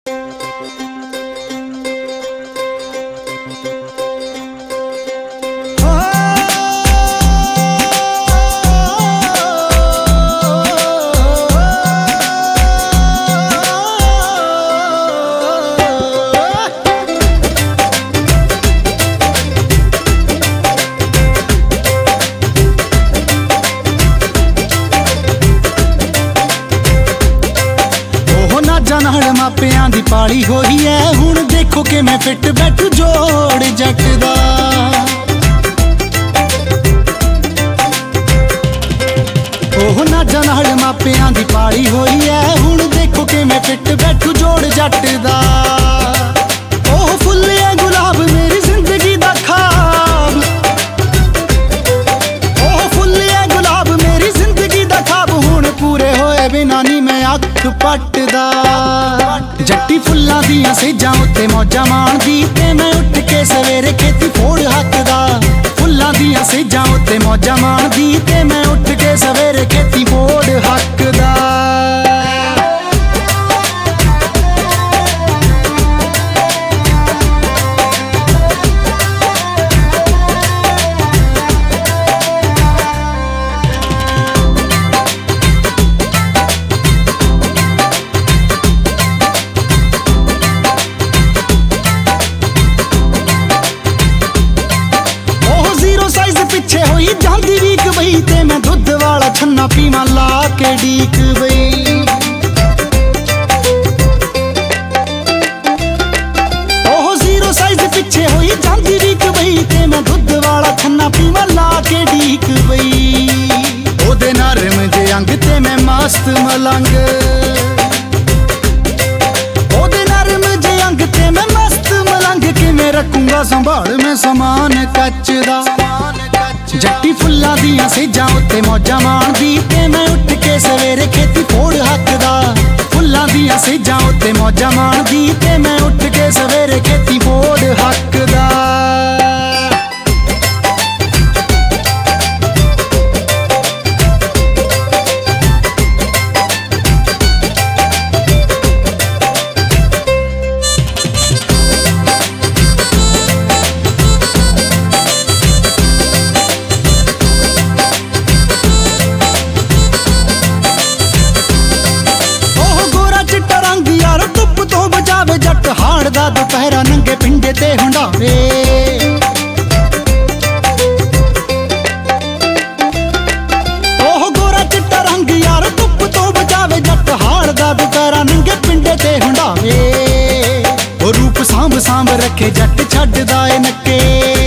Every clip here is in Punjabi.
ਮਾਪਿਆਂ ਦੀ ਪਾਲੀ ਹੋਈ ਐ ਹੁਣ ਦੇਖੋ ਕਿਵੇਂ ਫਿੱਟ ਬੈਠੂ ਜੋੜ ਜੱਟ ਦਾ। ਉਹ ਨਾਜਾਂ ਨਾਲ ਮਾਪਿਆਂ ਦੀ ਪਾਲੀ ਹੋਈ ਐ ਹੁਣ ਦੇਖੋ ਕਿਵੇਂ ਫਿੱਟ ਬੈਠੂ ਜੋੜ ਜੱਟ ਦਾ। ਉਹ ਫੁੱਲ ਐ ਗੁਲਾਬ ਮੇਰੀ ਜ਼ਿੰਦਗੀ ਦਾ ਖਾਬ, ਉਹ ਫੁੱਲ ਐ ਗੁਲਾਬ ਮੇਰੀ ਜ਼ਿੰਦਗੀ ਦਾ ਖਾਬ ਹੁਣ ਪੂਰੇ ਹੋਏ ਬਿਨਾਂ ਨੀ ਮੈਂ ਅੱਖ ਪੱਟਦਾ। ਜੱਟੀ ਫੁੱਲਾਂ ਦੀਆਂ ਸੇਜਾਂ ਉੱਤੇ ਮੌਜਾਂ ਮਾਣਦੀ ਤੇ ਮੈਂ ਉੱਠ ਕੇ ਸਵੇਰੇ ਖੇਤੀ ਫੋੜ ਹੱਕਦਾ। ਫੁੱਲਾਂ ਦੀਆਂ ਸੇਜਾਂ ਉੱਤੇ ਮੌਜਾਂ ਮਾਣਦੀ ਤੇ ਮੈਂ ਉੱਠ ਕੇ ਸਵੇਰੇ ਖੇਤੀ ਫੋੜ ਹੱਕਦਾ। ਪਿੱਛੇ ਹੋਈ ਜਾਂਦੀ ਵੀਕ ਬਈ ਤੇ ਮੈਂ ਦੁੱਧ ਵਾਲਾ ਛੰਨਾ ਪੀਵਾਂ ਲਾ ਕੇ ਡੀਕ ਬਈ। ਉਹ ਜ਼ੀਰੋ ਸਾਈਜ਼ ਪਿੱਛੇ ਹੋਈ ਜਾਂਦੀ ਵੀਕ ਬਈ ਤੇ ਮੈਂ ਦੁੱਧ ਵਾਲਾ ਛੰਨਾ ਪੀਵਾਂ ਲਾ ਕੇ ਡੀਕ ਬਈ। ਉਹਦੇ ਨਰਮ ਜੇ ਅੰਗ ਤੇ ਮੈਂ ਮਸਤ ਮਲੰਗ, ਉਹਦੇ ਨਰਮ ਜੇ ਅੰਗ ਤੇ ਮੈਂ ਮਸਤ ਮਲੰਗ ਕਿਵੇਂ ਰੱਖੂੰਗਾ ਸੰਭਾਲ ਮੈਂ ਸਮਾਨ ਕੱਚ ਦਾ। ਜੱਟੀ ਫੁੱਲਾਂ ਦੀਆਂ ਸੇਜਾਂ ਉੱਤੇ ਮੌਜਾਂ ਮਾਣਦੀ ਤੇ ਮੈਂ ਉੱਠ ਕੇ ਸਵੇਰੇ ਖੇਤੀ ਫੋੜ ਹੱਕਦਾ। ਫੁੱਲਾਂ ਦੀਆਂ ਸੇਜਾਂ ਉੱਤੇ ਮੌਜਾਂ ਮਾਣਦੀ ਤੇ ਮੈਂ ਉੱਠ ਕੇ ਸਵੇਰੇ ਖੇਤੀ ਫੋੜ ਹੱਕਦਾ। ਜੱਟ ਹਾੜ ਦਾ ਦੁਪਹਿਰਾ ਨੰਗੇ ਪਿੰਡੇ ਤੇ ਹੁੰਡਾਵੇ। ਉਹ ਗੋਰਾ ਚਿੱਟਾ ਰੰਗ ਯਾਰ ਧੁੱਪ ਤੋਂ ਬਚਾਵੇ। ਜੱਟ ਹਾੜ ਦਾ ਦੁਪਹਿਰਾ ਨੰਗੇ ਪਿੰਡੇ ਤੇ ਹੁੰਡਾਵੇ। ਉਹ ਰੂਪ ਸਾਂਭ ਸਾਂਭ ਰੱਖੇ ਜੱਟ ਛੱਡਦਾ ਏ ਨੱਕੇ,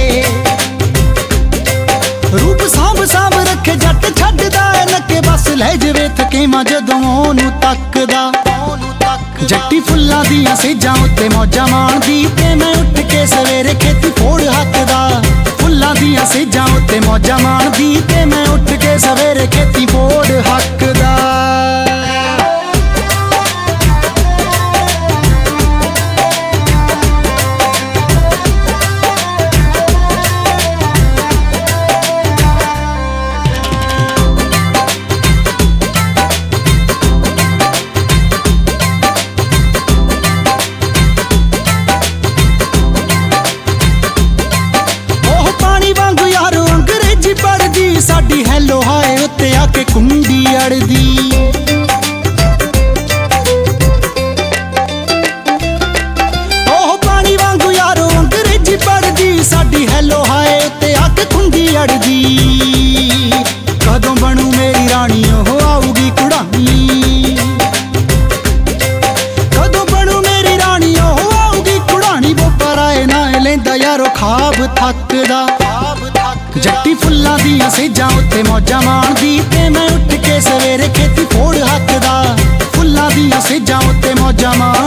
ਰੂਪ ਸਾਂਭ ਸਾਂਭ ਰੱਖੇ ਜੱਟ ਛੱਡਦਾ ਏ ਨੱਕੇ। ਬਸ ਲੈ ਜਵੇ ਥਕੇਵਾਂ ਜਦੋਂ ਉਹਨੂੰ ਤੱਕਦਾ। ਜੱਟੀ ਫੁੱਲਾਂ ਦੀਆਂ ਸੇਜਾਂ ਉੱਤੇ ਮੌਜਾਂ ਮਾਣਦੀ ਤੇ ਮੈਂ ਉੱਠ ਕੇ ਸਵੇਰੇ ਖੇਤੀ ਫੋੜ ਹੱਕਦਾ। ਫੁੱਲਾਂ ਦੀਆਂ ਸੇਜਾਂ ਉੱਤੇ ਮੌਜਾਂ ਮਾਣਦੀ ਤੇ ਮੈਂ ਉੱਠ ਕੇ ਸਵੇਰੇ ਖੇਤੀ ਫੋੜ ਹੱਕਦਾ। ਸਾਡੀ ਹੈਲੋ ਹਾਏ ਉੱਤੇ ਆ ਕੇ ਕੁੰਡੀ ਅੜਦੀ। ਉਹ ਪਾਣੀ ਵਾਂਗੂ ਯਾਰੋ ਅੰਗਰੇਜ਼ੀ ਪੜਦੀ। ਸਾਡੀ ਹੈਲੋ ਹਾਏ ਉੱਤੇ ਆ ਕੇ ਕੁੰਡੀ ਅੜਦੀ। ਕਦੋਂ ਬਣੂ ਮੇਰੀ ਰਾਣੀ ਉਹ ਆਊਗੀ ਕੁੜਾਣੀ, ਕਦੋਂ ਬਣੂ ਮੇਰੀ ਰਾਣੀ ਉਹ ਆਊਗੀ ਕੁੜਾਣੀ। ਬੋਪਰ ਆਏ ਨਾ ਲੈਂਦਾ ਯਾਰੋ ਖਾਬ ਥੱਕਦਾ। ਜੱਟੀ ਫੁੱਲਾਂ ਦੀਆਂ ਸੇਜਾਂ ਉੱਤੇ ਮੌਜਾਂ ਮਾਣਦੀ ਤੇ ਮੈਂ ਉੱਠ ਕੇ ਸਵੇਰੇ ਖੇਤੀ ਫੋੜ ਹੱਕਦਾ। ਫੁੱਲਾਂ ਦੀਆਂ ਸੇਜਾਂ ਉੱਤੇ ਮੌਜਾਂ